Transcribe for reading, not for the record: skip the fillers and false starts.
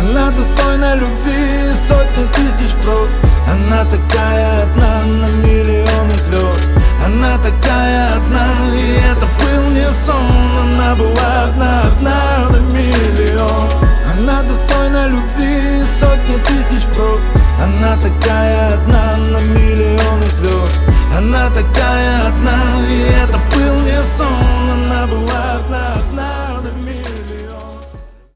Она достойна любви сотни тысяч просто. Она такая одна на миллионы звезд. Она такая одна, и это был не сон. Она была одна на миллион. Она достойна любви сотни тысяч просто. Она такая одна на миллионы звезд. Она такая одна.